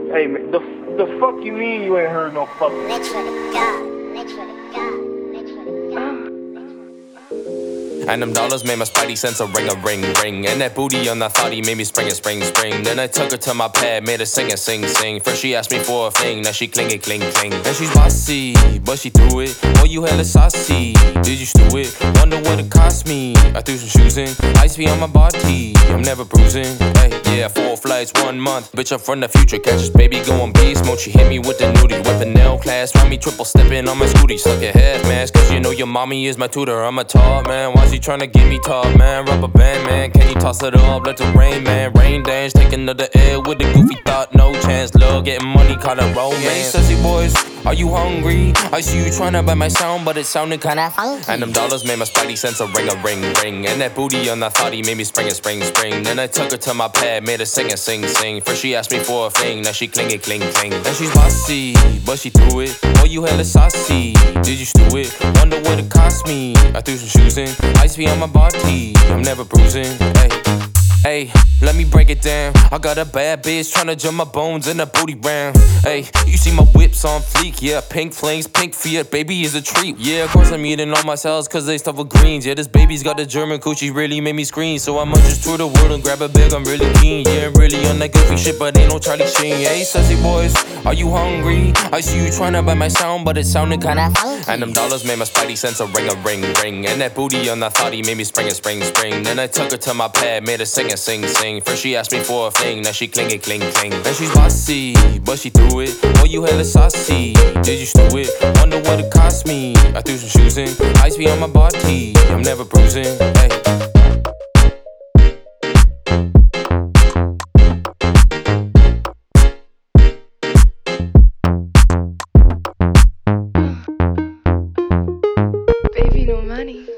Hey man, the fuck you mean you ain't heard no fucking? Literally God, literally God, literally God. And them dollars made my spidey sense a ring, ring. And that booty on that thotty made me spring. Then I took her to my pad, made her sing. First she asked me for a thing, now she cling. And she's bossy, but she threw it. Oh, you hella saucy, did you stew it? Wonder what it cost me. I threw some shoes in, ice be on my body, I'm never bruising. Hey, yeah, 4 flights, 1 month. Bitch, I'm from the future, catch this baby going beast mode. She hit me with the nudie, with the nail class. Find me triple stepping on my scooty. Suck your head mask, cause you know your mommy is my tutor. I'm a tall man, why she tryna get me tall, man? Rubber band, man, can you toss it up? Let the rain, man, rain dance. Take another L with a goofy thought, no chance. Love getting money, call it romance. Hey, sassy boys, are you hungry? I see you tryna buy my sound, but it sounded kinda funky. And them dollars made my spidey sense a ring. And that booty on that thotty made me spring. Then I took her to my pad, made her sing. First she asked me for a thing, now she cling. And she's bossy, but she threw it. Oh, you hella saucy, did you stew it? Wonder what it cost me. I threw some shoes in, ice be on my body, I'm never bruising. Hey, let me break it down. I got a bad bitch tryna jump my bones in a booty round. Hey, you see my whips on fleek, yeah, pink flames, pink Fiat, baby is a treat. Yeah, of course I'm eating all my cells cause they stuff with greens. Yeah, this baby's got the German coochie, really made me scream. So I'ma just tour the world and grab a bag, I'm really keen. Yeah, I'm really on that goofy shit, but ain't no Charlie Sheen. Hey, sassy boys, are you hungry? I see you tryna buy my sound, but it sounded kinda funky. And them dollars made my spidey sense a ring. And that booty on that thotty made me spring. Then I took her to my pad, made her sing. First she asked me for a thing, now she cling. And she's bossy, but she threw it. Oh, you hella saucy, did you stew it? Wonder what it cost me. I threw some shoes in, ice be on my body, I'm never bruising. Hey. Baby, no money.